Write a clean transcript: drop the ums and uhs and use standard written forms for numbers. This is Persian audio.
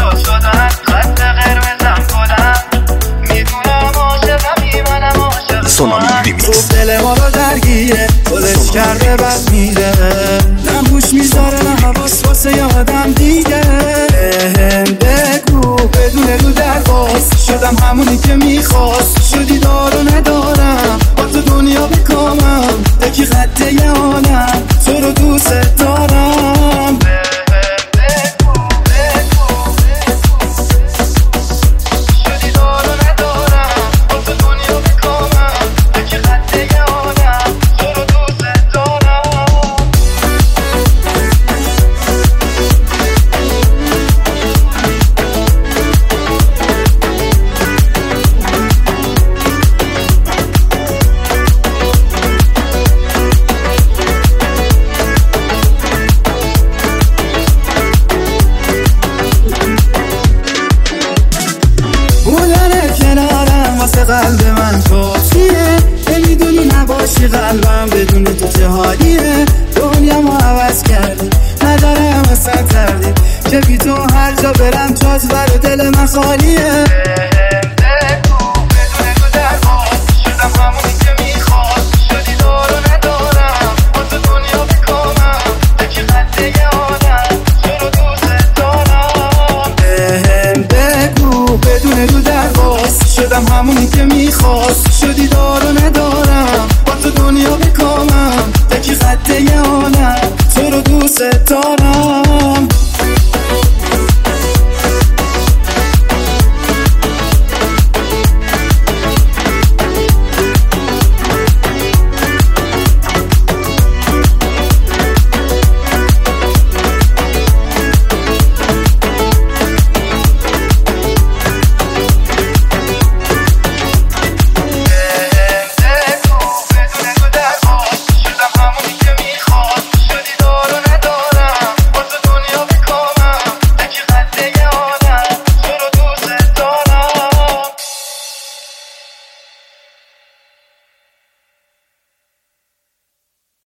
تو شدن خط قرمزم کنم میدونم عاشقمی منم عاشق سونامی ریمیکس دل ما رو درگیره خودش کرده بس میره نه گوش میذاره نه حواس واسه یادم دیگه بگو بدون رو درواز شدم همونی که میخواست شدی دارو ندارم با تو دنیا بکامم یکی خطه یه عالم تو رو دوست دارم قلب من کافیه نمیدونی نباشی قلبم بدون تو چه حالیه دنیا ما عوض کردی ندارم اصلا تردید که بی تو هر جا برم جاز بر دل من خالیه بگو بدون تو درواز شدم همونی که میخواست شدی دارو ندارم با تو دنیا بکامم یکی خطه یه آدم تو رو دوست دارم بگو بدون تو درواز شدم همونی که